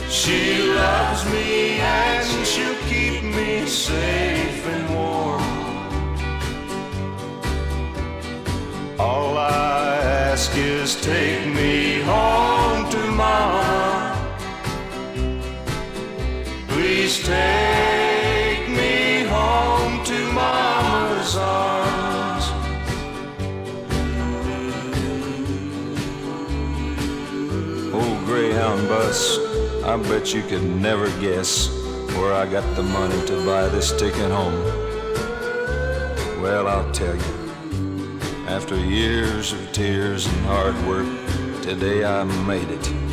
She loves me and she'll keep me safe and warm. All I ask is take me home to Mama. Please take me home to Mama's arms. Old Greyhound bus, I bet you could never guess where I got the money to buy this ticket home. Well, I'll tell you. After years of tears and hard work, today I made it.